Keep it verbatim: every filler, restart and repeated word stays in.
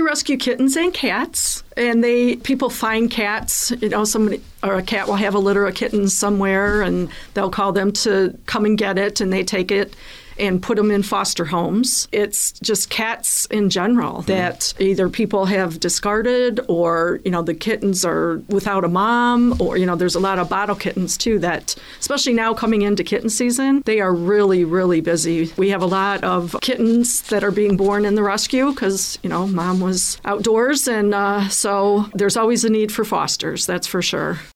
rescue kittens and cats, and they people find cats. You know, somebody or a cat will have a litter of kittens somewhere, and they'll call them to come and get it, and they take it and put them in foster homes. It's just cats in general that either people have discarded, or, you know, the kittens are without a mom, or, you know, there's a lot of bottle kittens too that, especially now coming into kitten season, they are really, really busy. We have a lot of kittens that are being born in the rescue because, you know, mom was outdoors, and uh, so there's always a need for fosters, that's for sure.